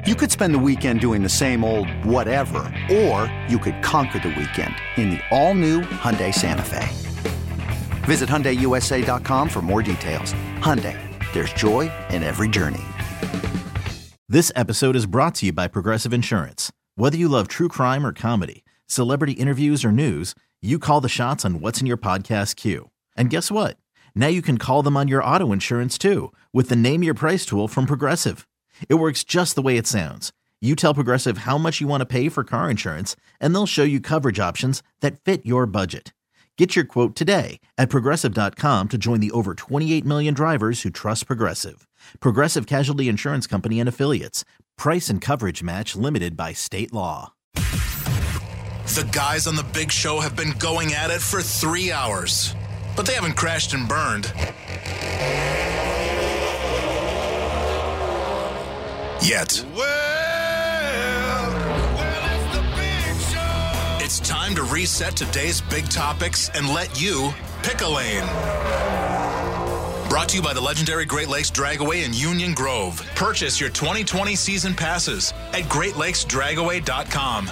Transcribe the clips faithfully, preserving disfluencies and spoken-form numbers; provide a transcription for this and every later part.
You could spend the weekend doing the same old whatever, or you could conquer the weekend in the all-new Hyundai Santa Fe. Visit Hyundai U S A dot com for more details. Hyundai, there's joy in every journey. This episode is brought to you by Progressive Insurance. Whether you love true crime or comedy, celebrity interviews or news, you call the shots on what's in your podcast queue. And guess what? Now you can call them on your auto insurance too with the Name Your Price tool from Progressive. It works just the way it sounds. You tell Progressive how much you want to pay for car insurance, and they'll show you coverage options that fit your budget. Get your quote today at Progressive dot com to join the over twenty-eight million drivers who trust Progressive. Progressive Casualty Insurance Company and Affiliates. Price and coverage match limited by state law. The guys on the big show have been going at it for three hours, but they haven't crashed and burned yet. Well, well, it's the big show. It's time to reset today's big topics and let you pick a lane. Brought to you by the legendary Great Lakes Dragaway in Union Grove. Purchase your twenty twenty season passes at great lakes dragaway dot com.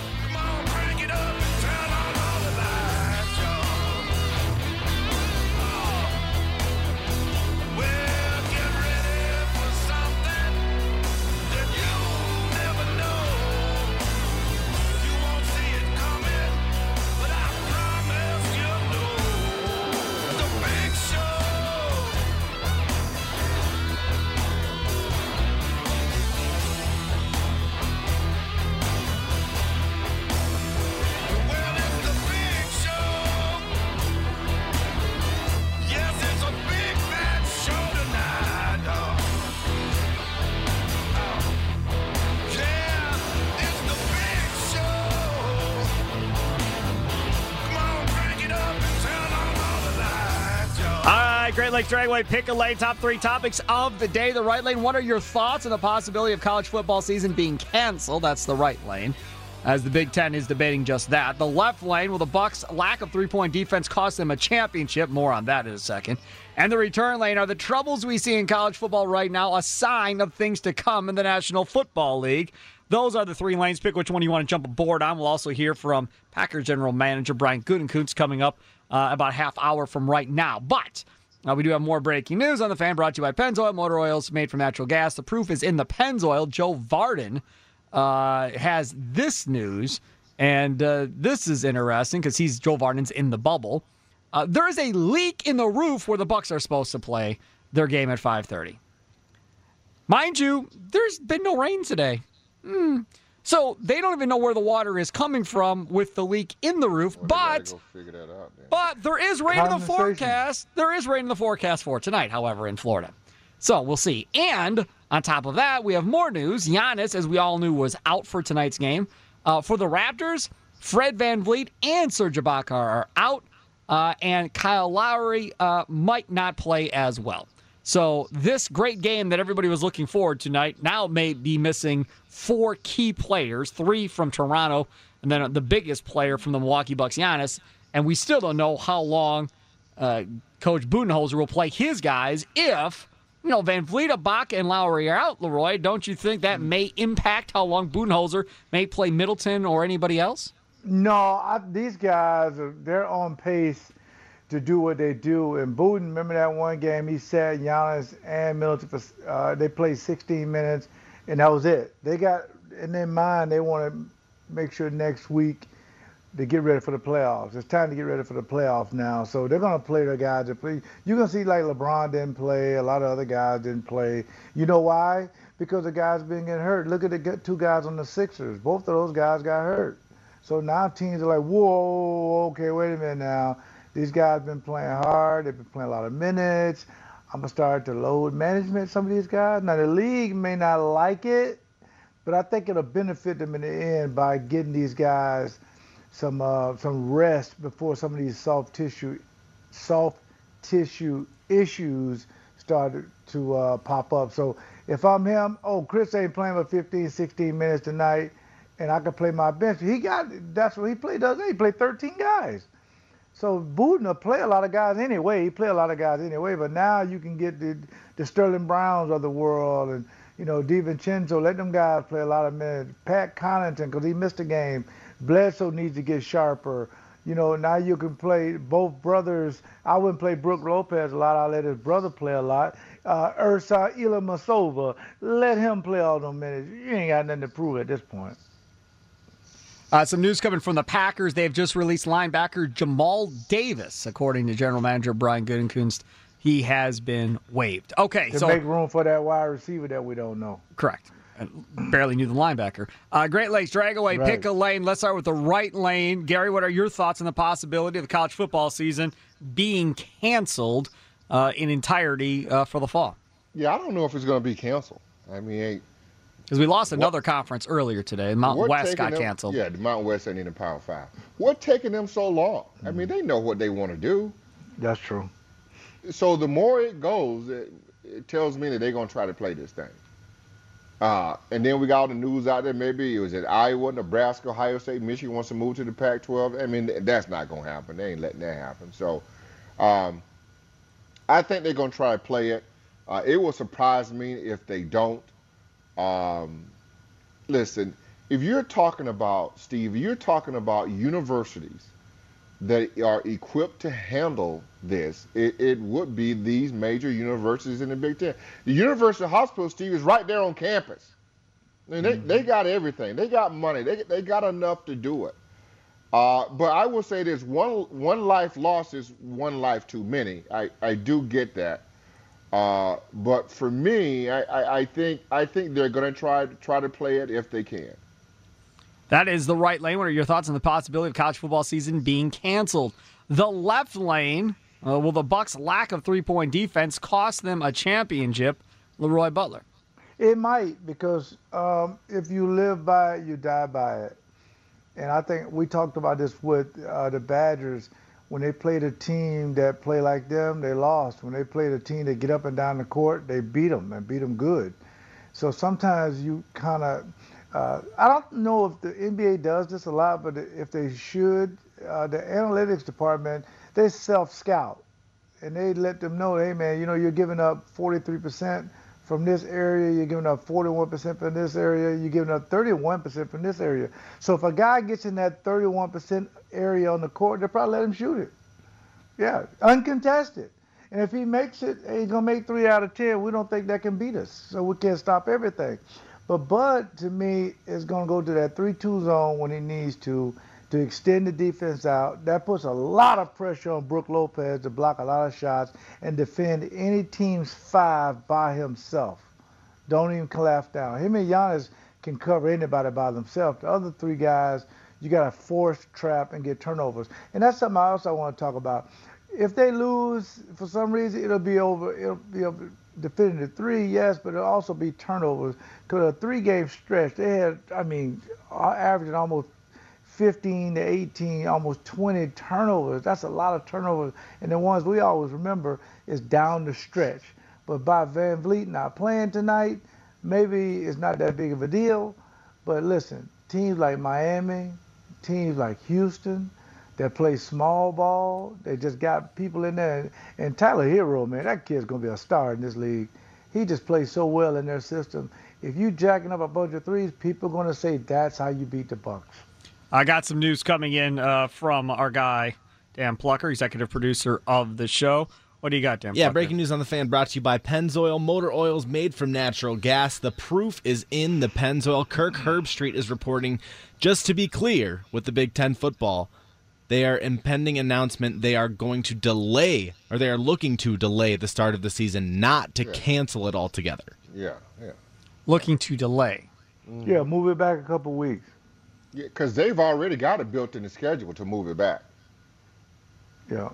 Great Lakes Dragaway, pick a lane, top three topics of the day. The right lane, what are your thoughts on the possibility of college football season being canceled? That's the right lane, as the Big Ten is debating just that. The left lane, will the Bucs' lack of three-point defense cost them a championship? More on that in a second. And the return lane, are the troubles we see in college football right now a sign of things to come in the National Football League? Those are the three lanes. Pick which one you want to jump aboard on. We'll also hear from Packers General Manager Brian Gutekunst coming up uh, about a half hour from right now. But Uh, we do have more breaking news on the Fan, brought to you by Pennzoil, motor oils made from natural gas. The proof is in the Pennzoil. Joe Vardon uh, has this news, and uh, this is interesting because he's Joe Vardon's in the bubble. Uh, there is a leak in the roof where the Bucs are supposed to play their game at five thirty. Mind you, there's been no rain today. Hmm. So they don't even know where the water is coming from with the leak in the roof, well, but go figure that out, but there is rain in the forecast. There is rain in the forecast for tonight, however, in Florida. So we'll see. And on top of that, we have more news. Giannis, as we all knew, was out for tonight's game. Uh, for the Raptors, Fred VanVleet and Serge Ibaka are out, uh, and Kyle Lowry uh, might not play as well. So this great game that everybody was looking forward to tonight now may be missing four key players, three from Toronto, and then the biggest player from the Milwaukee Bucks, Giannis. And we still don't know how long uh, Coach Budenholzer will play his guys if, you know, VanVleet, Ibaka, and Lowry are out, Leroy. Don't you think that may impact how long Budenholzer may play Middleton or anybody else? No, I, these guys, are they're on pace to do what they do. And Buden, remember that one game he said Giannis and Middleton, for, uh, they played sixteen minutes, and that was it. They got in their mind they want to make sure next week they get ready for the playoffs. It's time to get ready for the playoffs now. So they're going to play the guys that play. You're going to see like LeBron didn't play. A lot of other guys didn't play. You know why? Because the guys been getting hurt. Look at the two guys on the Sixers. Both of those guys got hurt. So now teams are like, whoa, okay, wait a minute now. These guys been playing hard. They've been playing a lot of minutes. I'm going to start to load management some of these guys. Now, the league may not like it, but I think it'll benefit them in the end by getting these guys some uh, some rest before some of these soft tissue soft tissue issues started to uh, pop up. So if I'm him, oh, Chris ain't playing for fifteen, sixteen minutes tonight, and I can play my bench. He got that's what he played, doesn't he? He played thirteen guys. So Buden will play a lot of guys anyway. He play a lot of guys anyway, but now you can get the, the Sterling Browns of the world and You know, DiVincenzo, let them guys play a lot of minutes. Pat Connaughton, because he missed a game. Bledsoe needs to get sharper. You know, now you can play both brothers. I wouldn't play Brook Lopez a lot. I let his brother play a lot. Uh, Ursa Ilyasova, let him play all those minutes. You ain't got nothing to prove at this point. Uh, some news coming from the Packers. They have just released linebacker Jamal Davis, according to general manager Brian Gutekunst. He has been waived. Okay, to so make room for that wide receiver that we don't know. Correct. I barely knew the linebacker. Uh, Great Lakes, drag away, Right. pick a lane. Let's start with the right lane. Gary, what are your thoughts on the possibility of the college football season being canceled uh, in entirety uh, for the fall? Yeah, I don't know if it's going to be canceled. I mean, Because we lost another what, conference earlier today. Mountain West got them, canceled. Yeah, the Mountain West ain't in the Power Five. What taking them so long? Mm-hmm. I mean, they know what they want to do. That's true. So the more it goes, it, it tells me that they're going to try to play this thing. Uh, and then we got all the news out there. Maybe it was at Iowa, Nebraska, Ohio State, Michigan wants to move to the Pac twelve. I mean, that's not going to happen. They ain't letting that happen. So um, I think they're going to try to play it. Uh, it will surprise me if they don't. Um, listen, if you're talking about, Steve, you're talking about universities that are equipped to handle this, it, it would be these major universities in the Big Ten. The University Hospital, Steve, is right there on campus. I mean, they, mm-hmm. they got everything. They got money. They, they got enough to do it. Uh, but I will say this, one one life lost is one life too many. I, I do get that. Uh, but for me, I, I, I think I think they're going to try try to play it if they can. That is the right lane. What are your thoughts on the possibility of college football season being canceled? The left lane, uh, will the Bucs' lack of three-point defense cost them a championship? Leroy Butler. It might, because um, if you live by it, you die by it. And I think we talked about this with uh, the Badgers. When they played a team that play like them, they lost. When they played a team that get up and down the court, they beat them and beat them good. So sometimes you kind of, uh, I don't know if the N B A does this a lot, but if they should, uh, the analytics department, they self-scout. And they let them know, hey, man, you know, you're giving up forty-three percent from this area, you're giving up forty-one percent from this area, you're giving up thirty-one percent from this area. So if a guy gets in that thirty-one percent area on the court, they'll probably let him shoot it. Yeah, uncontested. And if he makes it, he's going to make three out of ten. We don't think that can beat us, so we can't stop everything. But Bud, to me, is going to go to that three two zone when he needs to, to extend the defense out. That puts a lot of pressure on Brook Lopez to block a lot of shots and defend any team's five by himself. Don't even collapse down. Him and Giannis can cover anybody by themselves. The other three guys, you got to force, trap, and get turnovers. And that's something else I want to talk about. If they lose, for some reason, it'll be over. It'll be over definitive three, yes, but it'll also be turnovers. Because a three-game stretch, they had, I mean, averaging almost fifteen to eighteen, almost twenty turnovers. That's a lot of turnovers. And the ones we always remember is down the stretch. But by Van Vliet not playing tonight, maybe it's not that big of a deal. But listen, teams like Miami, teams like Houston that play small ball, they just got people in there. And Tyler Hero, man, that kid's going to be a star in this league. He just plays so well in their system. If you jacking up a bunch of threes, people are going to say that's how you beat the Bucs. I got some news coming in uh, from our guy, Dan Plucker, executive producer of the show. What do you got, Dan? Yeah, Plucker? Breaking news on the Fan brought to you by Pennzoil. Motor oils made from natural gas. The proof is in the Pennzoil. Kirk Herbstreit is reporting, just to be clear, with the Big Ten football, they are impending announcement they are going to delay, or they are looking to delay the start of the season, not to yeah. cancel it altogether. Yeah, yeah. Looking to delay. Mm-hmm. Yeah, move it back a couple weeks. Yeah, because they've already got it built in the schedule to move it back. Yeah.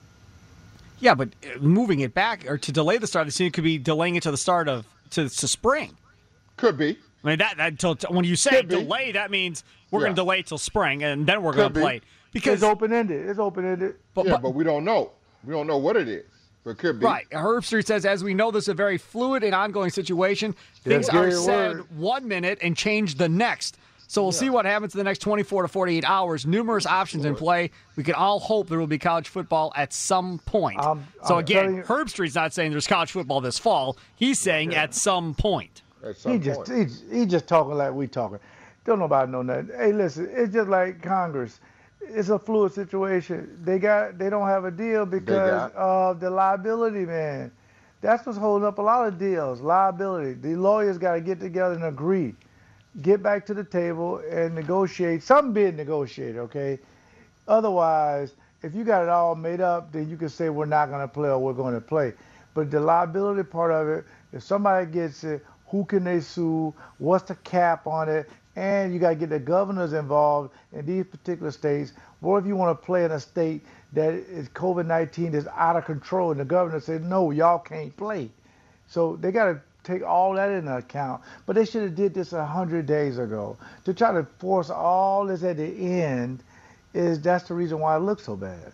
Yeah, but moving it back or to delay the start of the season could be delaying it to the start of to, to spring. Could be. I mean that, that until when you say delay, that means we're yeah. going to delay till spring and then we're going to play. Because it's open ended. It's open ended. But, yeah, but, but we don't know. We don't know what it is. But it could be. Right. Herbstreit says, as we know, this is a very fluid and ongoing situation. Things are said word. one minute and change the next. So we'll yeah. see what happens in the next twenty-four to forty-eight hours. Numerous options in play. We can all hope there will be college football at some point. Um, so, I'm again, you, Herbstreit's not saying there's college football this fall. He's saying yeah. at some point. at some he point. just he, he just talking like we talking. Don't nobody know nothing. Hey, listen, it's just like Congress. It's a fluid situation. They got they don't have a deal because of the liability, man. That's what's holding up a lot of deals. Liability. The lawyers got to get together and agree, get back to the table and negotiate. Something being negotiated, okay? Otherwise, if you got it all made up, then you can say we're not going to play or we're going to play. But the liability part of it, if somebody gets it, who can they sue? What's the cap on it? And you got to get the governors involved in these particular states. What if you want to play in a state that is COVID nineteen is out of control and the governor said, no, y'all can't play? So they got to take all that into account. But they should have did this one hundred days ago. To try to force all this at the end, is that's the reason why it looks so bad.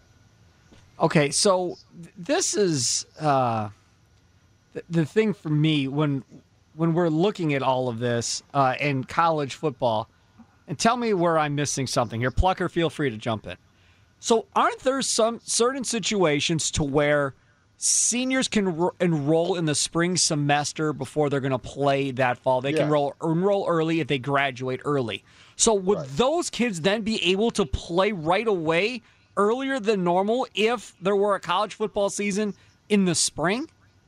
Okay, so th- this is uh, th- the thing for me when when we're looking at all of this uh, in college football, and tell me where I'm missing something here. Plucker, feel free to jump in. So aren't there some certain situations to where seniors can ro- enroll in the spring semester before they're going to play that fall? They Yeah. can roll, enroll early if they graduate early. So would Right. those kids then be able to play right away earlier than normal if there were a college football season in the spring?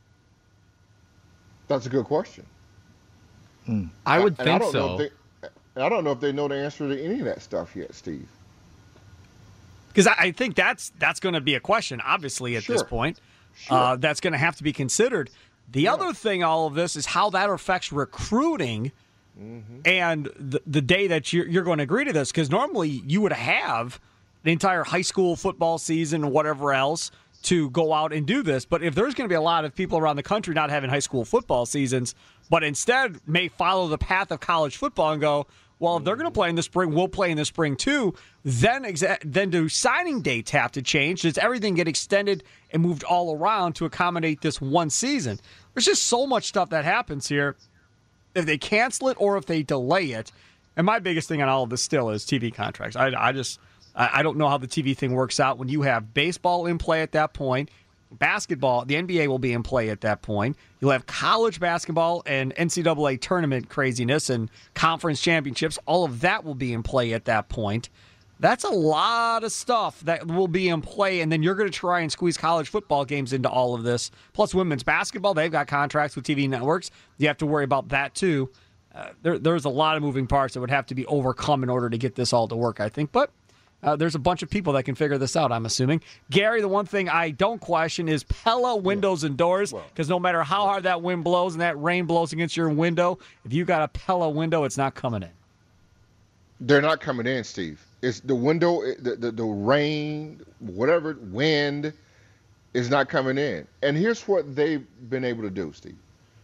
That's a good question. I would And I think don't know so. if they, and I don't know if they know the answer to any of that stuff yet, Steve. Because I, I think that's that's going to be a question, obviously, at this Sure. point. Sure. Uh, that's going to have to be considered. The other thing, all of this, is how that affects recruiting Mm-hmm. and the, the day that you're, you're going to agree to this. Because normally you would have the entire high school football season or whatever else to go out and do this. But if there's going to be a lot of people around the country not having high school football seasons, but instead may follow the path of college football and go, well, if they're going to play in the spring, we'll play in the spring too. Then, exa- then do signing dates have to change? Does everything get extended and moved all around to accommodate this one season? There's just so much stuff that happens here. If they cancel it or if they delay it, and my biggest thing on all of this still is T V contracts. I, I just I, I don't know how the T V thing works out when you have baseball in play at that point. Basketball, the N B A will be in play at that point. You'll have college basketball and N C double A tournament craziness and conference championships. All of that will be in play at that point. That's a lot of stuff that will be in play, and then you're going to try and squeeze college football games into all of this. Plus women's basketball, they've got contracts with T V networks. You have to worry about that too. Uh, there, there's a lot of moving parts that would have to be overcome in order to get this all to work, I think. But Uh, there's a bunch of people that can figure this out, I'm assuming. Gary, the one thing I don't question is Pella windows and doors, because no matter how hard that wind blows and that rain blows against your window, if you got a Pella window, it's not coming in. They're not coming in, Steve. It's the window, the, the, the rain, whatever, wind is not coming in. And here's what they've been able to do, Steve.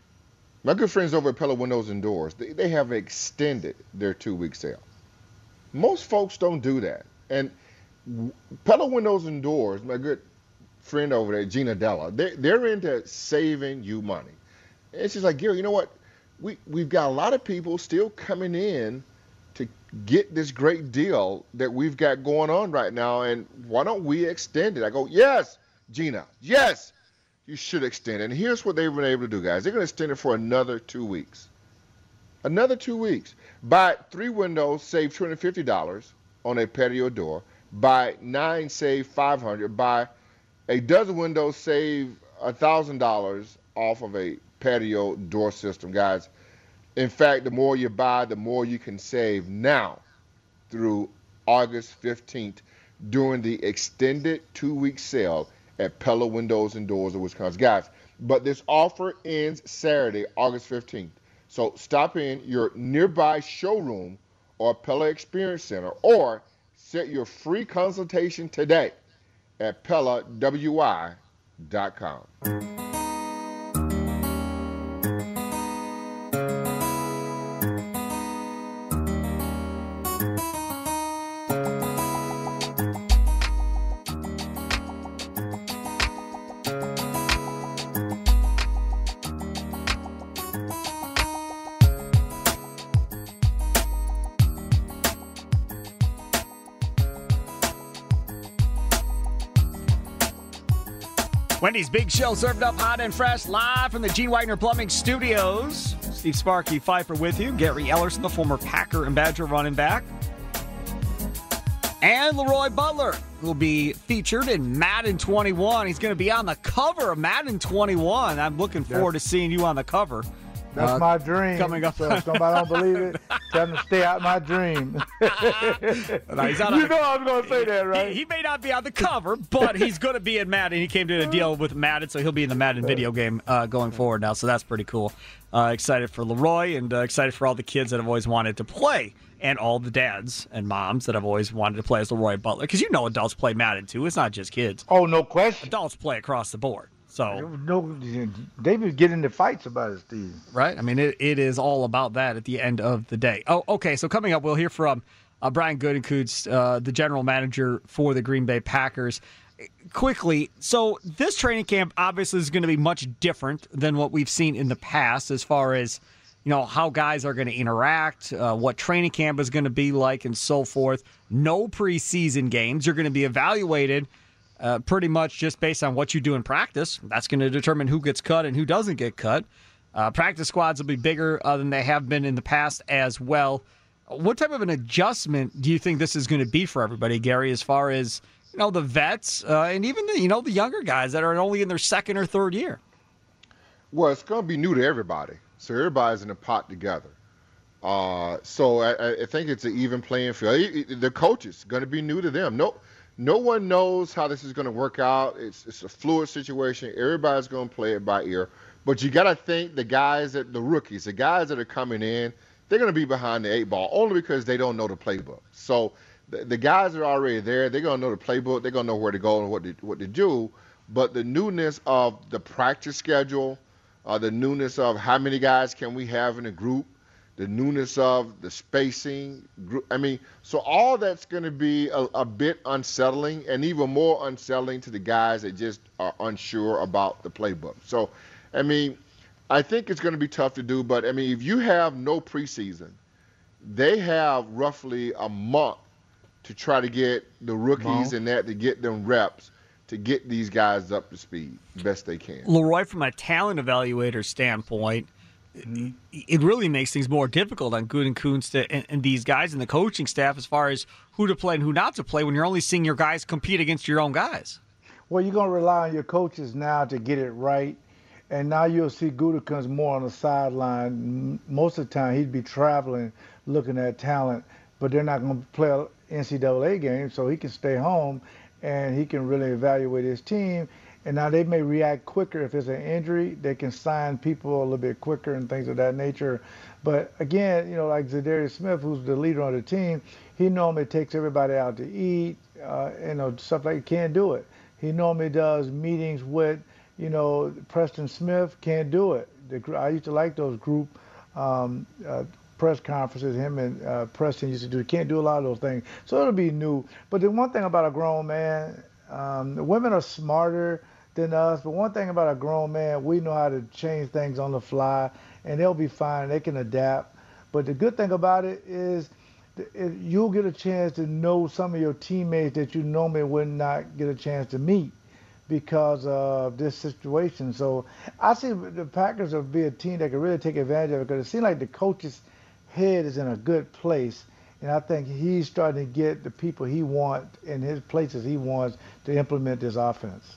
My good friends over at Pella Windows and Doors, they, they have extended their two-week sale. Most folks don't do that. And Pella Windows and Doors, my good friend over there, Gina Della, they, they're into saving you money. And she's like, Gary, you know what? We, we've got a lot of people still coming in to get this great deal that we've got going on right now, and why don't we extend it? I go, yes, Gina, yes, you should extend it. And here's what they've been able to do, guys. They're going to extend it for another two weeks. Another two weeks. Buy three windows, save two hundred fifty dollars on a patio door. Buy nine, save five hundred dollars. Buy a dozen windows, save one thousand dollars off of a patio door system, guys. In fact, the more you buy, the more you can save now through August fifteenth during the extended two-week sale at Pella Windows and Doors of Wisconsin. Guys, but this offer ends Saturday, August fifteenth. So stop in your nearby showroom or Pella Experience Center, or set your free consultation today at Pella W I dot com. Wendy's Big Show served up hot and fresh live from the Gene Wagner Plumbing Studios. Steve Steve Sparky Pfeiffer with you. Gary Ellerson, the former Packer and Badger running back. And Leroy Butler will be featured in Madden twenty-one. He's going to be on the cover of Madden twenty-one. I'm looking forward That's, to seeing you on the cover. That's uh, my dream. Coming up. So if somebody don't believe it, tell them to stay out my dream. no, he's not you on know I was going to say that, right? He, he may not be on the cover, but he's going to be in Madden. He came to a deal with Madden, so he'll be in the Madden video game uh, going forward now. So that's pretty cool. Uh, excited for Leroy and uh, excited for all the kids that have always wanted to play. And all the dads and moms that have always wanted to play as Leroy Butler. Because you know adults play Madden, too. It's not just kids. Oh, no question. Adults play across the board. So no, they be getting into fights about it, Steve. Right? I mean, it, it is all about that at the end of the day. Oh, okay. So coming up, we'll hear from uh, Brian Gutekunst, uh, the general manager for the Green Bay Packers. Quickly, so this training camp obviously is going to be much different than what we've seen in the past as far as you know, how guys are going to interact, uh, what training camp is going to be like, and so forth. No preseason games. You're going to be evaluated uh, pretty much just based on what you do in practice. That's going to determine who gets cut and who doesn't get cut. Uh, practice squads will be bigger uh, than they have been in the past as well. What type of an adjustment do you think this is going to be for everybody, Gary, as far as you know the vets uh, and even the, you know the younger guys that are only in their second or third year? Well, it's going to be new to everybody. So everybody's in a pot together. Uh, so I, I think it's an even playing field. The coaches going to be new to them. No, no one knows how this is going to work out. It's it's a fluid situation. Everybody's going to play it by ear. But you got to think the guys that the rookies, the guys that are coming in, they're going to be behind the eight ball only because they don't know the playbook. So the, the guys that are already there, they're going to know the playbook. They're going to know where to go and what to, what to do. But the newness of the practice schedule, Uh, the newness of how many guys can we have in a group, the newness of the spacing. Group, I mean, so all that's going to be a, a bit unsettling and even more unsettling to the guys that just are unsure about the playbook. So, I mean, I think it's going to be tough to do. But, I mean, if you have no preseason, they have roughly a month to try to get the rookies and that to get them reps, to get these guys up to speed best they can. Leroy, from a talent evaluator standpoint, mm-hmm. it really makes things more difficult on Gutekunst and, and these guys and the coaching staff as far as who to play and who not to play when you're only seeing your guys compete against your own guys. Well, you're going to rely on your coaches now to get it right, and now you'll see Gutekunst more on the sideline. Most of the time he'd be traveling looking at talent, but they're not going to play an N C double A game, so he can stay home and he can really evaluate his team. And now they may react quicker if there's an injury. They can sign people a little bit quicker and things of that nature. But again, you know, like Zadarius Smith, who's the leader on the team, he normally takes everybody out to eat, uh, you know, stuff like he can't do it. He normally does meetings with, you know, Preston Smith, can't do it. The, I used to like those group um, uh, press conferences him and uh, Preston used to do. Can't do a lot of those things. So it'll be new. But the one thing about a grown man, um, the women are smarter than us. But one thing about a grown man, we know how to change things on the fly, and they'll be fine. They can adapt. But the good thing about it is it, you'll get a chance to know some of your teammates that you normally would not get a chance to meet because of this situation. So I see the Packers will be a team that can really take advantage of it because it seems like the coaches – head is in a good place, and I think he's starting to get the people he wants in his places he wants to implement this offense.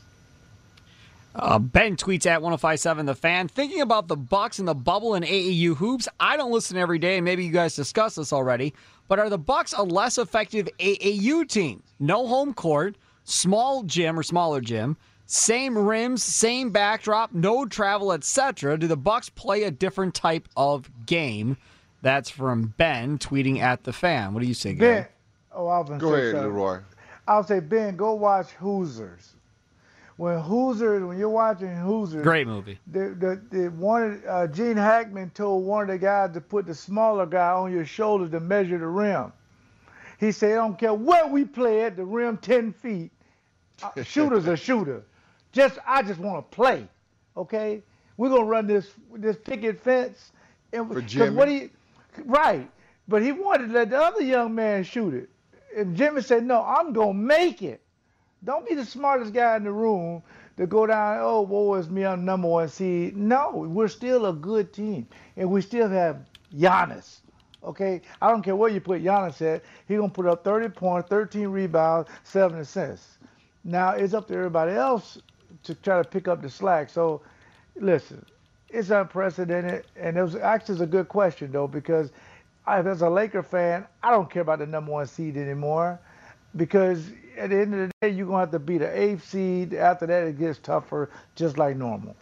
Uh, Ben tweets at one oh five seven The Fan, thinking about the Bucks and the bubble and A A U hoops. I don't listen every day, and maybe you guys discussed this already, but are the Bucks a less effective A A U team? No home court, small gym or smaller gym, same rims, same backdrop, no travel, et cetera. Do the Bucks play a different type of game? That's from Ben tweeting at The Fan. What do you say, Gary? Ben, oh, I was gonna go say ahead, something. Leroy. I'll say, Ben, go watch Hoosiers. When Hoosiers, when you're watching Hoosiers, great movie. The the, the one uh, Gene Hackman told one of the guys to put the smaller guy on your shoulder to measure the rim. He said, "I don't care where we play at, the rim ten feet. Uh, shooter's a shooter. Just I just want to play. Okay, we're gonna run this this picket fence." And for Jimmy. What he Right, but he wanted to let the other young man shoot it. And Jimmy said, no, I'm going to make it. Don't be the smartest guy in the room. to go down, oh, woe is me, I'm number one seed. No, we're still a good team, and we still have Giannis. Okay, I don't care where you put Giannis at. He's gonna put up thirty points, thirteen rebounds, seven assists. Now it's up to everybody else to try to pick up the slack. So, listen, it's unprecedented, and it was actually a good question though, because I, as a Laker fan, I don't care about the number one seed anymore, because at the end of the day, you're gonna have to beat the eighth seed. After that, it gets tougher, just like normal.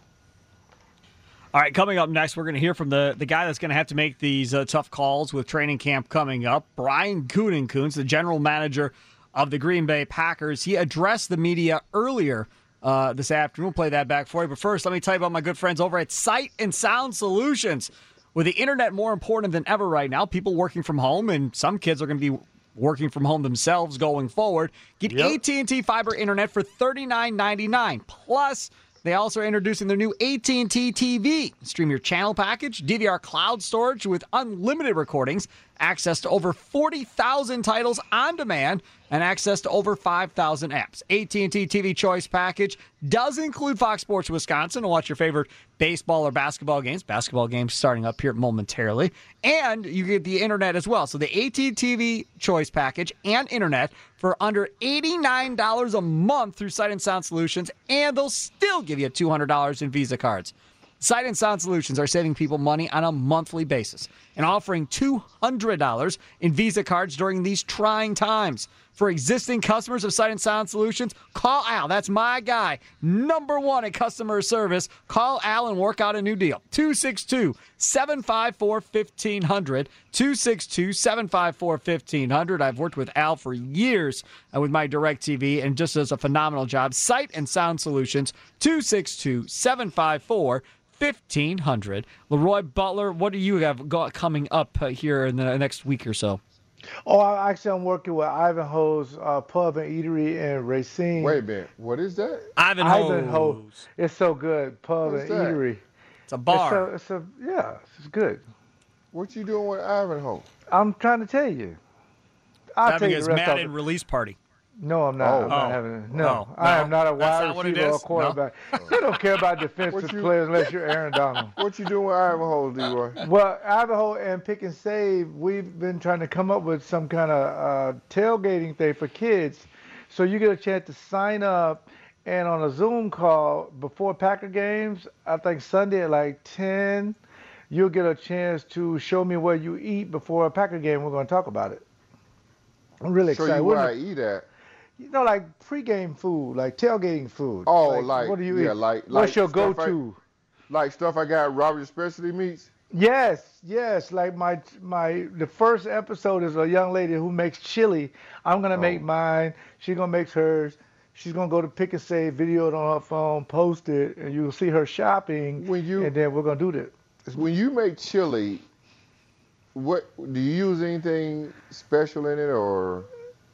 All right, coming up next, we're going to hear from the, the guy that's going to have to make these uh, tough calls with training camp coming up, Brian Gutekunst, the general manager of the Green Bay Packers. He addressed the media earlier uh, this afternoon. We'll play that back for you. But first, let me tell you about my good friends over at Sight and Sound Solutions. With the internet more important than ever right now, people working from home, and some kids are going to be working from home themselves going forward. Get yep. A T and T Fiber Internet for thirty-nine ninety-nine. Plus, they also are introducing their new A T and T T V. Stream your channel package, D V R cloud storage with unlimited recordings, access to over forty thousand titles on demand, and access to over five thousand apps. A T and T T V Choice Package does include Fox Sports Wisconsin to watch your favorite baseball or basketball games. Basketball games starting up here momentarily. And you get the internet as well. So the A T and T T V Choice Package and internet for under eighty-nine dollars a month through Sight and Sound Solutions, and they'll still give you two hundred dollars in Visa cards. Sight and Sound Solutions are saving people money on a monthly basis and offering two hundred dollars in Visa cards during these trying times. For existing customers of Sight and Sound Solutions, call Al. That's my guy. Number one in customer service. Call Al and work out a new deal. two six two, seven five four, one five zero zero. two six two, seven five four, one five zero zero. I've worked with Al for years uh, with my DirecTV and just does a phenomenal job. Sight and Sound Solutions, two six two, seven five four, fifteen hundred. Leroy Butler, what do you have got coming up uh, here in the next week or so? Oh, I, actually, I'm working with Ivanhoe's uh, Pub and Eatery in Racine. Wait a minute. What is that? Ivanhoe's. Ivanhoe. It's so good. Pub What's and that? Eatery. It's a bar. It's a, it's a, yeah, it's good. What you doing with Ivanhoe? I'm trying to tell you. I'll Having tell you his the rest Madden of it. release party. No, I'm not. Oh. I'm not Oh. having it. No, Oh, I no. am not a That's wide not what it receiver or is? quarterback. They don't care about defensive What you- players unless you're Aaron Donald. What you doing with Ivanhoe, Leroy? Well, Ivanhoe and Pick and Save, we've been trying to come up with some kind of uh, tailgating thing for kids. So you get a chance to sign up, and on a Zoom call before Packer games, I think Sunday at like ten, you'll get a chance to show me where you eat before a Packer game. We're going to talk about it. I'm really Show excited. you We're where not- I eat at. You know, like pregame food, like tailgating food. Oh, like, what do you yeah, eat? like- What's like your stuff I- go-to? Like stuff I got at Robert's Specialty Meats. Yes, yes. Like my my the first episode is a young lady who makes chili. I'm gonna make Oh. mine. She's gonna make hers. She's gonna go to Pick and Save, video it on her phone, post it, and you'll see her shopping. When you- and then we're gonna do that. When you make chili, what do you use anything special in it, or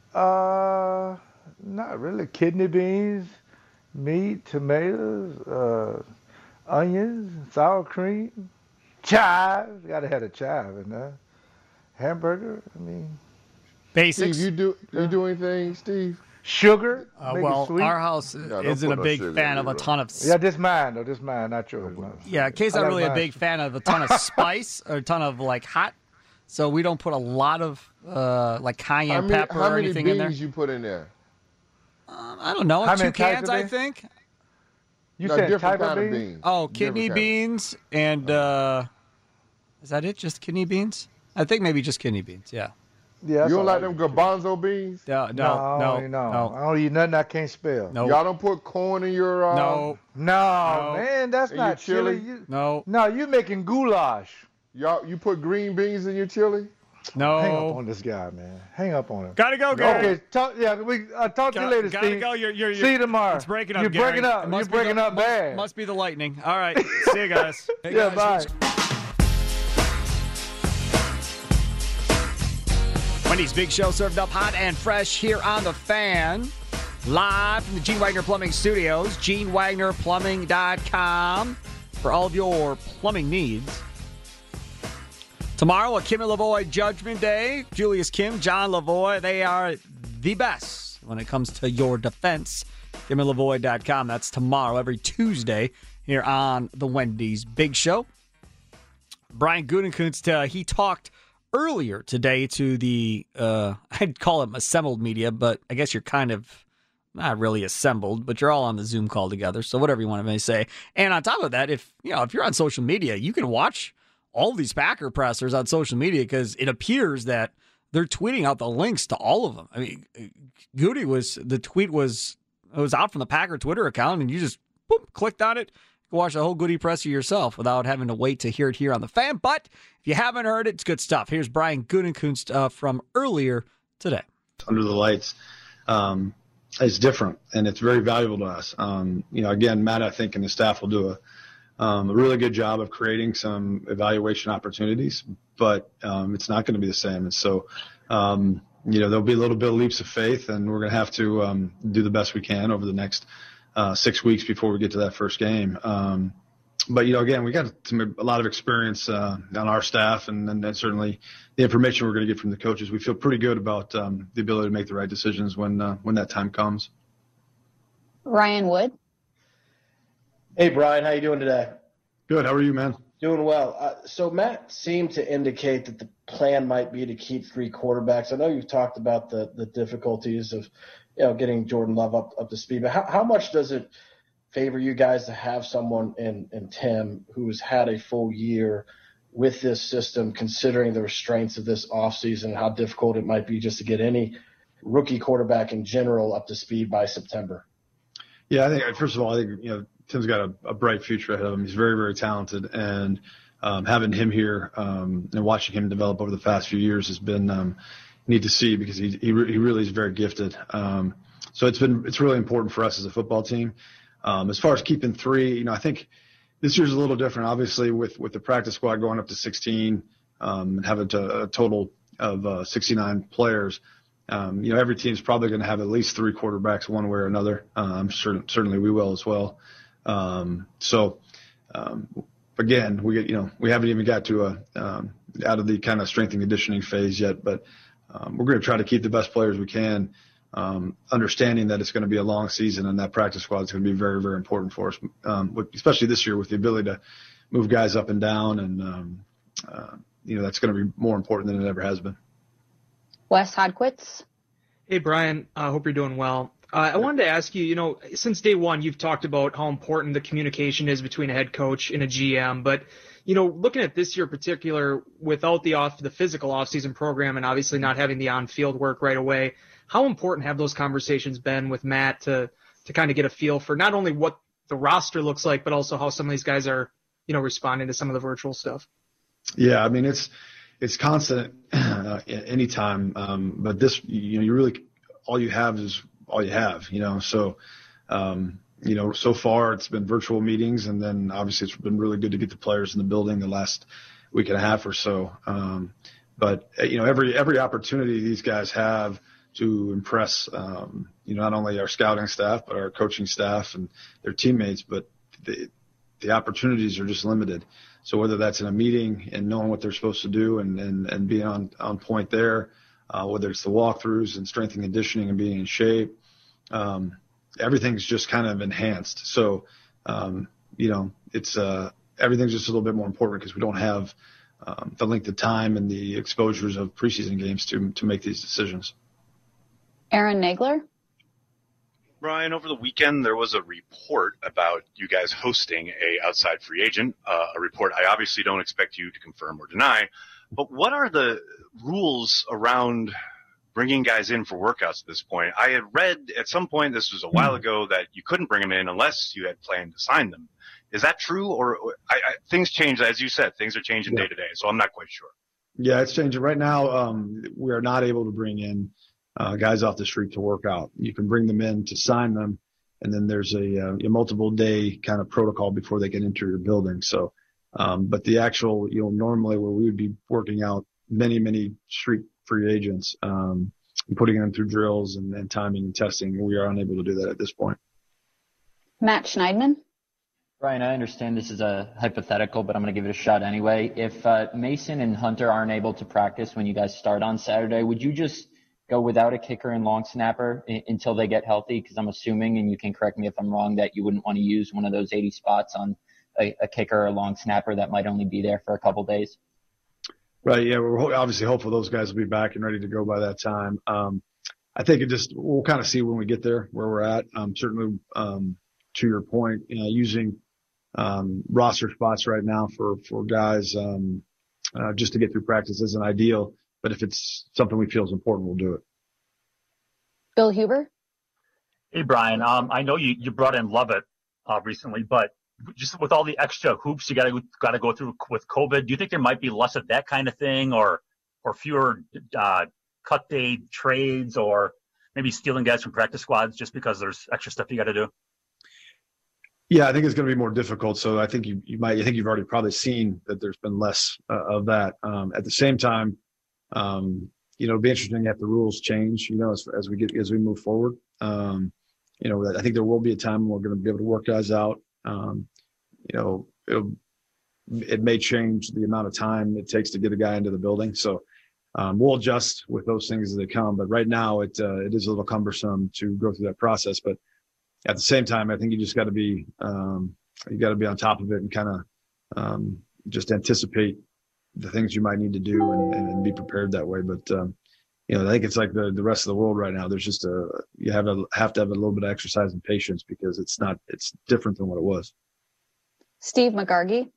Uh, not really. Kidney beans, meat, tomatoes, uh, onions, sour cream, chives. Gotta have a chive in there. Hamburger. I mean, Basics. Steve? You do you do anything, Steve? sugar. Uh, make well, it sweet. our house don't isn't put a no big sugar fan in of it, a bro. ton of. s- Yeah, this mine though. This mine, not yours. No. Yeah, Kay's I not like really a mine. big fan of a ton of spice or a ton of like hot, so we don't put a lot of uh, like cayenne How many, pepper how or many anything beans in there. you put in there? Um, I don't know, How two many types cans, of I beans? think. You No, said different type of kind of beans? beans. Oh, Different kidney kind of- beans and uh, is that it? Just kidney beans? I think maybe just kidney beans. Yeah. Yeah. that's You don't all like right. them garbanzo beans? No, no, No, no, I don't eat- no. no, I don't eat nothing I can't spell. no, Y'all don't put corn in your uh, no, No, No. man, that's And not your chili? chili. You, no, no, you making goulash. Y'all you put green beans in your chili? no. Hang up on this guy, man. Hang up on him. Gotta go, Gary. Okay, talk, yeah, we uh, talk to you Got- later, gotta Steve. go. You're, you're, See you tomorrow. It's breaking up. You're Gary. breaking up. It You're must be breaking the, up bad. Must be the lightning. All right. See you guys. Hey, yeah, guys. bye. Wendy's Big Show served up hot and fresh here on The Fan. Live from the Gene Wagner Plumbing Studios. Gene Wagner Plumbing dot com for all of your plumbing needs. Tomorrow, a Kim and Lavoie Judgment Day. Julius Kim, John Lavoie, they are the best when it comes to your defense Kim and Lavoie dot com. That's tomorrow, every Tuesday, here on the Wendy's Big Show. Brian Gutekunst, uh, he talked earlier today to the, uh, I'd call it assembled media, but I guess you're kind of not really assembled, but you're all on the Zoom call together, so whatever you want to say. And on top of that, if you know if you're on social media, you can watch all these Packer pressers on social media because it appears that they're tweeting out the links to all of them. I mean, Goody was, the tweet was, it was out from the Packer Twitter account, and you just boop, clicked on it. You can watch the whole Goody presser yourself without having to wait to hear it here on the Fan. But if you haven't heard it, it's good stuff. Here's Brian Gutekunst uh, from earlier today. Under the lights, um, it's different, and it's very valuable to us. Um, you know, again, Matt, I think, and the staff will do a, um, a really good job of creating some evaluation opportunities, but um, it's not going to be the same. And so, um, you know, there'll be a little bit of leaps of faith, and we're going to have to um, do the best we can over the next uh, six weeks before we get to that first game. Um, but, you know, again, we got some, a lot of experience uh, on our staff, and, and certainly the information we're going to get from the coaches. We feel pretty good about um, the ability to make the right decisions when uh, when that time comes. Ryan Wood. Hey, Brian, how you doing today? Good. How are you, man? Doing well. Uh, so Matt seemed to indicate that the plan might be to keep three quarterbacks. I know you've talked about the the difficulties of, you know, getting Jordan Love up, up to speed, but how, how much does it favor you guys to have someone in, in Tim who's had a full year with this system, considering the restraints of this offseason, how difficult it might be just to get any rookie quarterback in general up to speed by September? Yeah, I think, first of all, I think, you know, Tim's got a, a bright future ahead of him. He's very, very talented, and um, having him here um, and watching him develop over the past few years has been um, neat to see, because he he, re- he really is very gifted. Um, so it's been it's really important for us as a football team. Um, as far as keeping three, you know, I think this year's a little different, obviously, with, with the practice squad going up to sixteen um, and having to, a total of uh, sixty-nine players. Um, you know, every team's probably going to have at least three quarterbacks one way or another. Uh, I'm sure, certainly we will as well. Um, so, um, again, we get, you know, we haven't even got to a, um, out of the kind of strength and conditioning phase yet, but, um, we're going to try to keep the best players we can, um, understanding that it's going to be a long season, and that practice squad is going to be very, very important for us. Um, with, especially this year with the ability to move guys up and down, and, um, uh, you know, that's going to be more important than it ever has been. Wes Hodquist. Hey, Brian. I uh, hope you're doing well. Uh, I wanted to ask you, you know, since day one, you've talked about how important the communication is between a head coach and a G M. But, you know, looking at this year in particular, without the off the physical offseason program and obviously not having the on-field work right away, how important have those conversations been with Matt to to kind of get a feel for not only what the roster looks like, but also how some of these guys are, you know, responding to some of the virtual stuff? Yeah, I mean, it's it's constant uh, anytime. Um, but this, you know, you really all you have is all you have, you know. So, um, you know, so far it's been virtual meetings, and then obviously it's been really good to get the players in the building the last week and a half or so. Um, but you know, every every opportunity these guys have to impress, um, you know, not only our scouting staff but our coaching staff and their teammates, but the the opportunities are just limited. So whether that's in a meeting and knowing what they're supposed to do and and, and being on on point there. Uh, whether it's the walkthroughs and strength and conditioning and being in shape, um, everything's just kind of enhanced. So, um, you know, it's uh, everything's just a little bit more important because we don't have um, the length of time and the exposures of preseason games to to make these decisions. Aaron Nagler. Brian, over the weekend there was a report about you guys hosting a outside free agent, uh, a report I obviously don't expect you to confirm or deny. But what are the rules around bringing guys in for workouts at this point? I had read at some point, this was a while ago, that you couldn't bring them in unless you had planned to sign them. Is that true? Or I, I, things change, as you said, things are changing yeah. day to day, so I'm not quite sure. Yeah, it's changing. Right now, um, we are not able to bring in uh, guys off the street to work out. You can bring them in to sign them, and then there's a, uh, a multiple-day kind of protocol before they can enter your building. So. Um, but the actual, you know, normally where we would be working out many, many street free agents, um, and putting them through drills and, and timing and testing, we are unable to do that at this point. Matt Schneidman. Brian, I understand this is a hypothetical, but I'm going to give it a shot anyway. If uh, Mason and Hunter aren't able to practice when you guys start on Saturday, would you just go without a kicker and long snapper I- until they get healthy? Because I'm assuming, and you can correct me if I'm wrong, that you wouldn't want to use one of those eighty spots on a, a kicker or a long snapper that might only be there for a couple days. Right. Yeah. We're ho- obviously hopeful those guys will be back and ready to go by that time. Um, I think it just, we'll kind of see when we get there where we're at. Um, certainly, um, to your point, you know, using, um, roster spots right now for, for guys, um, uh, just to get through practice isn't ideal, but if it's something we feel is important, we'll do it. Bill Huber? Hey, Brian. Um, I know you, you brought in Lovett, uh, recently, but just with all the extra hoops you got to got to go through with COVID, do you think there might be less of that kind of thing, or or fewer uh, cut day trades, or maybe stealing guys from practice squads just because there's extra stuff you got to do? Yeah, I think it's going to be more difficult. So I think you, you might, I think you've already probably seen that there's been less uh, of that. Um, at the same time, um, you know, it'll be interesting if the rules change, you know, as, as we get, as we move forward. Um, you know, I think there will be a time when we're going to be able to work guys out. Um, you know, it'll, it may change the amount of time it takes to get a guy into the building. So um, we'll adjust with those things as they come. But right now it, uh, it is a little cumbersome to go through that process. But at the same time, I think you just got to be, um, you got to be on top of it and kind of um, just anticipate the things you might need to do and, and be prepared that way. But, um, you know, I think it's like the, the rest of the world right now. There's just a, you have to have to have a little bit of exercise and patience because it's not, it's different than what it was. Steve McGargy?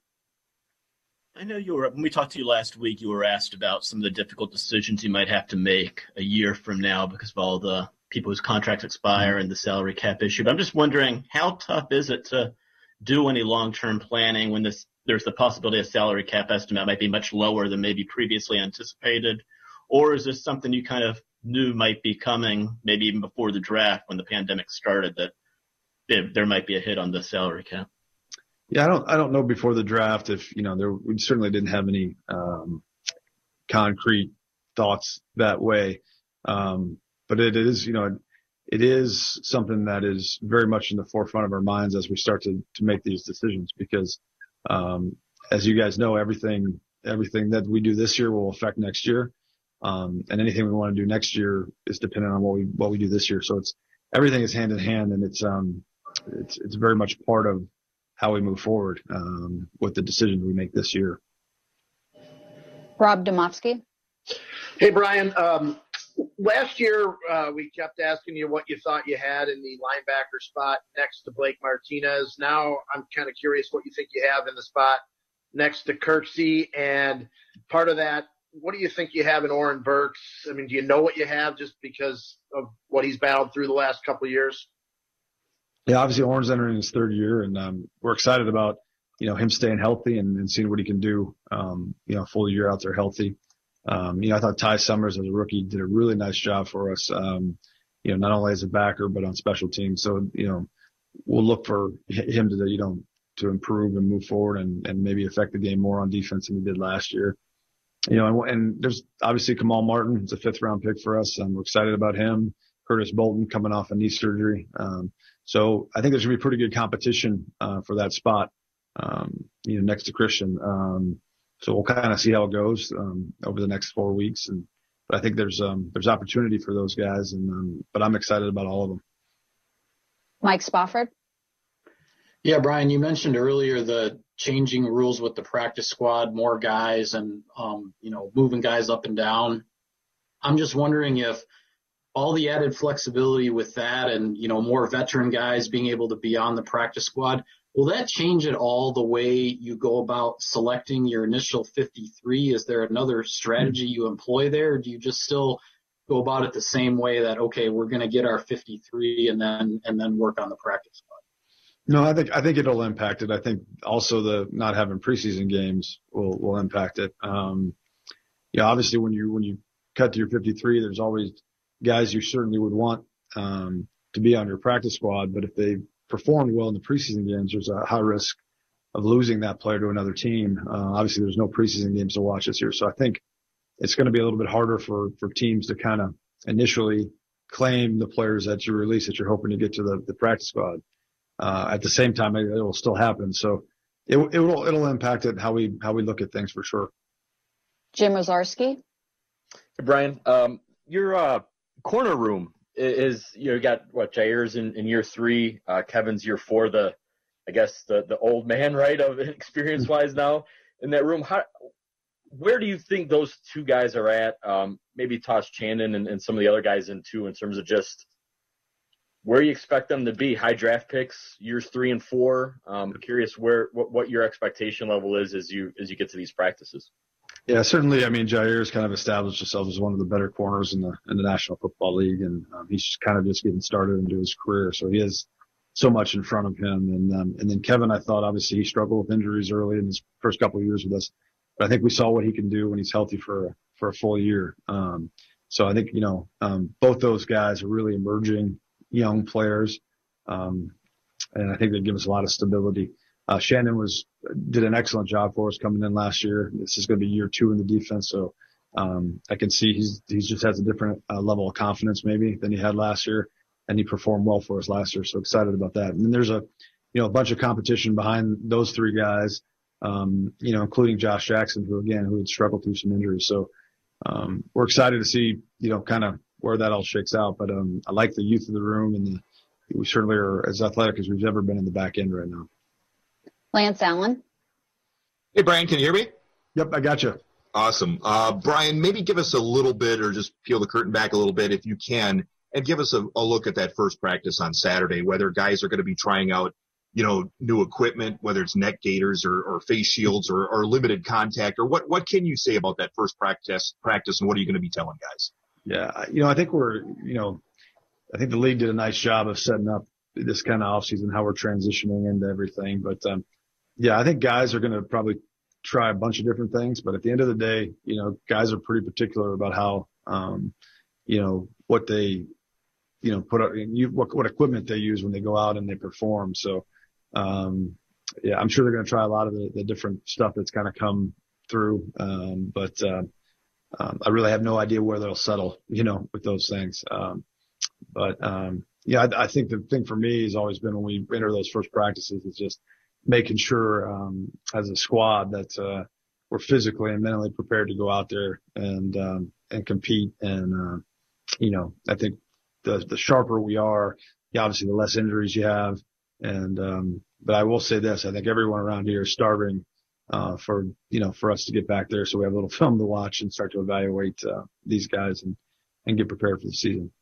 I know you were, when we talked to you last week, you were asked about some of the difficult decisions you might have to make a year from now because of all the people whose contracts expire and the salary cap issue. But I'm just wondering, how tough is it to do any long-term planning when this, there's the possibility a salary cap estimate might be much lower than maybe previously anticipated? Or is this something you kind of knew might be coming, maybe even before the draft when the pandemic started, that there, there might be a hit on the salary cap? Yeah, I don't, I don't know before the draft if, you know, there, we certainly didn't have any, um, concrete thoughts that way. Um, but it is, you know, it is something that is very much in the forefront of our minds as we start to, to make these decisions because, um, as you guys know, everything, everything that we do this year will affect next year. Um, and anything we want to do next year is dependent on what we, what we do this year. So it's, everything is hand in hand and it's, um, it's, it's very much part of how we move forward, um, with the decisions we make this year. Rob Demovsky. Hey, Brian. Um, last year, uh, we kept asking you what you thought you had in the linebacker spot next to Blake Martinez. Now I'm kind of curious what you think you have in the spot next to Kirksey. And part of that, what do you think you have in Oren Burks? I mean, do you know what you have just because of what he's battled through the last couple of years? Yeah, obviously Oren's entering his third year and, um, we're excited about, you know, him staying healthy and, and seeing what he can do, um, you know, full year out there healthy. Um, you know, I thought Ty Summers as a rookie did a really nice job for us, um, you know, not only as a backer, but on special teams. So, you know, we'll look for him to, you know, to improve and move forward and, and maybe affect the game more on defense than he did last year. You know, and, and there's obviously Kamal Martin. It's a fifth round pick for us. I'm excited about him. Curtis Bolton coming off a knee surgery. Um, so I think there's going to be pretty good competition, uh, for that spot, um, you know, next to Christian. Um, so we'll kind of see how it goes, um, over the next four weeks. And, but I think there's, um, there's opportunity for those guys. And, um, but I'm excited about all of them. Mike Spofford. Yeah, Brian, you mentioned earlier the changing rules with the practice squad, more guys and, um, you know, moving guys up and down. I'm just wondering if all the added flexibility with that and, you know, more veteran guys being able to be on the practice squad, will that change at all the way you go about selecting your initial fifty-three? Is there another strategy you employ there? Or do you just still go about it the same way that, okay, we're going to get our fifty-three and then, and then work on the practice squad? No, I think, I think it'll impact it. I think also the not having preseason games will, will impact it. Um, yeah, obviously when you, when you cut to your fifty-three, there's always guys you certainly would want, um, to be on your practice squad. But if they performed well in the preseason games, there's a high risk of losing that player to another team. Uh, obviously there's no preseason games to watch this year. So I think it's going to be a little bit harder for, for teams to kind of initially claim the players that you release that you're hoping to get to the, the practice squad. Uh, at the same time, it, it will still happen. So it, it will, it'll impact it how we, how we look at things for sure. Jim Ozarski. Hey, Brian, um, your, uh, corner room is, you know, you got what, Jair's in, in year three, uh, Kevin's year four, the, I guess the, the old man, right, of experience wise now in that room. How, where do you think those two guys are at? Um, maybe toss Chandon and, and some of the other guys in too, in terms of just where you expect them to be. High draft picks, years three and four. Um, curious where what, what your expectation level is as you as you get to these practices. Yeah, certainly. I mean, Jair's kind of established himself as one of the better corners in the in the National Football League, and um, he's kind of just getting started into his career. So he has so much in front of him. And um, and then Kevin, I thought obviously he struggled with injuries early in his first couple of years with us, but I think we saw what he can do when he's healthy for for a full year. Um, so I think you know um, both those guys are really emerging young players, um, and I think they give us a lot of stability. Uh, Shannon was did an excellent job for us coming in last year. This is going to be year two in the defense, so um, I can see he's he's just has a different uh, level of confidence maybe than he had last year, and he performed well for us last year. So excited about that. And then there's a you know a bunch of competition behind those three guys, um, you know, including Josh Jackson, who again who had struggled through some injuries. So um, we're excited to see you know kind of where that all shakes out. But um, I like the youth of the room, and the, we certainly are as athletic as we've ever been in the back end right now. Lance Allen. Hey, Brian, can you hear me? Yep, I got you. Awesome. Uh, Brian, maybe give us a little bit, or just peel the curtain back a little bit if you can, and give us a, a look at that first practice on Saturday, whether guys are going to be trying out, you know, new equipment, whether it's neck gaiters or, or face shields or, or limited contact, or what, what can you say about that first practice, practice, and what are you going to be telling guys? Yeah, you know, I think we're, you know, I think the league did a nice job of setting up this kind of offseason, how we're transitioning into everything. But, um, yeah, I think guys are going to probably try a bunch of different things. But at the end of the day, you know, guys are pretty particular about how, um, you know, what they, you know, put up, you, what, what equipment they use when they go out and they perform. So, um, yeah, I'm sure they're going to try a lot of the, the different stuff that's kind of come through. Um, but, uh, um, I really have no idea where they'll settle, you know, with those things. Um, but, um, yeah, I, I think the thing for me has always been when we enter those first practices is just making sure, um, as a squad that, uh, we're physically and mentally prepared to go out there and, um, and compete. And, uh, you know, I think the, the sharper we are, obviously the less injuries you have. And, um, but I will say this, I think everyone around here is starving, uh, for, you know, for us to get back there. So we have a little film to watch and start to evaluate, uh, these guys and, and get prepared for the season.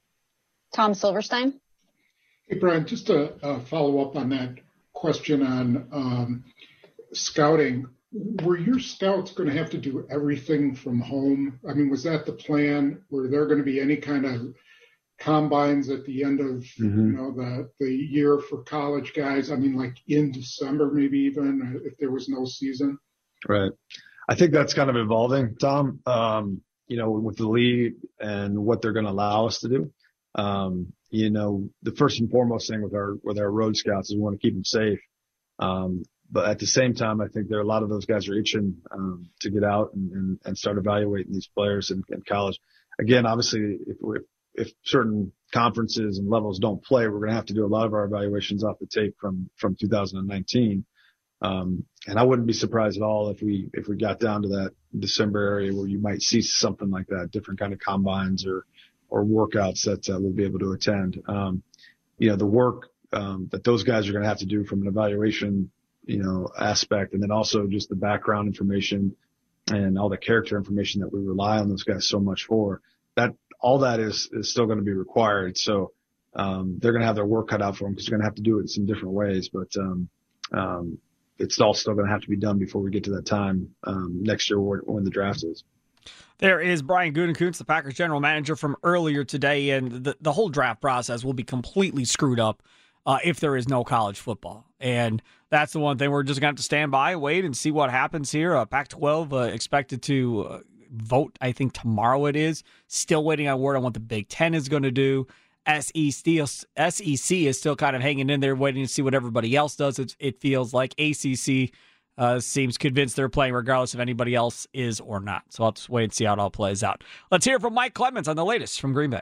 Tom Silverstein. Hey, Brian, just to uh, follow up on that question on um, scouting. Were your scouts going to have to do everything from home? I mean, was that the plan? Were there going to be any kind of combines at the end of mm-hmm. you know the the year for college guys? I mean, like in December, maybe even if there was no season. Right. I think that's kind of evolving, Tom. Um, you know, with the league and what they're going to allow us to do. Um, you know, the first and foremost thing with our, with our road scouts is we want to keep them safe. Um, but at the same time, I think there are a lot of those guys are itching, um, to get out and, and, and start evaluating these players in, in college. Again, obviously, if, if, if certain conferences and levels don't play, we're going to have to do a lot of our evaluations off the tape from, from two thousand nineteen. Um, and I wouldn't be surprised at all if we, if we got down to that December area where you might see something like that, different kind of combines or, or workouts that uh, we'll be able to attend. Um, you know, the work um, that those guys are going to have to do from an evaluation, you know, aspect, and then also just the background information and all the character information that we rely on those guys so much for, that all that is, is still going to be required. So um, they're going to have their work cut out for them because they're going to have to do it in some different ways. But um, um, it's all still going to have to be done before we get to that time um, next year when the draft is. There is Brian Gutekunst, the Packers general manager from earlier today, and the, the whole draft process will be completely screwed up uh, if there is no college football. And that's the one thing we're just going to have to stand by, wait, and see what happens here. Uh, Pac twelve uh, expected to uh, vote, I think tomorrow it is. Still waiting on word on what the Big Ten is going to do. S E C, S E C is still kind of hanging in there, waiting to see what everybody else does. It, it feels like A C C Uh, seems convinced they're playing regardless if anybody else is or not. So I'll just wait and see how it all plays out. Let's hear from Mike Clemens on the latest from Green Bay.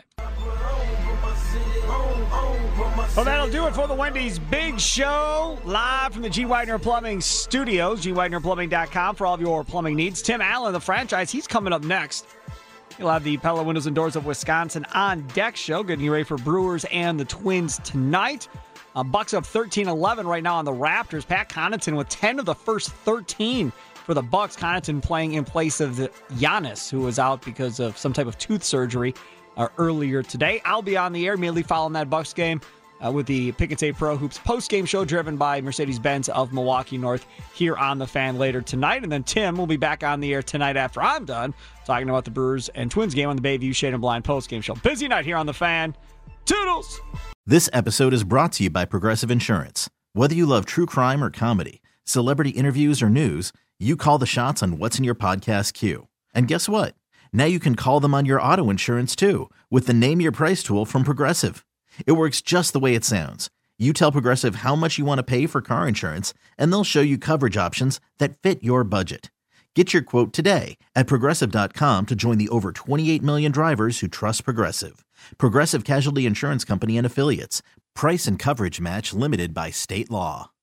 Well, that'll do it for the Wendy's Big Show, live from the G. Widener Plumbing Studios, G Widener Plumbing dot com for all of your plumbing needs. Tim Allen, the franchise, he's coming up next. You'll have the Pella Windows and Doors of Wisconsin on deck show, getting you ready for Brewers and the Twins tonight. Uh, Bucks up thirteen eleven right now on the Raptors. Pat Connaughton with ten of the first thirteen for the Bucks. Connaughton playing in place of the Giannis, who was out because of some type of tooth surgery uh, earlier today. I'll be on the air immediately following that Bucks game uh, with the Pick and Save Pro Hoops post-game show driven by Mercedes-Benz of Milwaukee North here on The Fan later tonight. And then Tim will be back on the air tonight after I'm done talking about the Brewers and Twins game on the Bayview Shade and Blind post-game show. Busy night here on The Fan. Toodles! This episode is brought to you by Progressive Insurance. Whether you love true crime or comedy, celebrity interviews or news, you call the shots on what's in your podcast queue. And guess what? Now you can call them on your auto insurance too with the Name Your Price tool from Progressive. It works just the way it sounds. You tell Progressive how much you want to pay for car insurance, and they'll show you coverage options that fit your budget. Get your quote today at Progressive dot com to join the over twenty-eight million drivers who trust Progressive. Progressive Casualty Insurance Company and Affiliates. Price and coverage match limited by state law.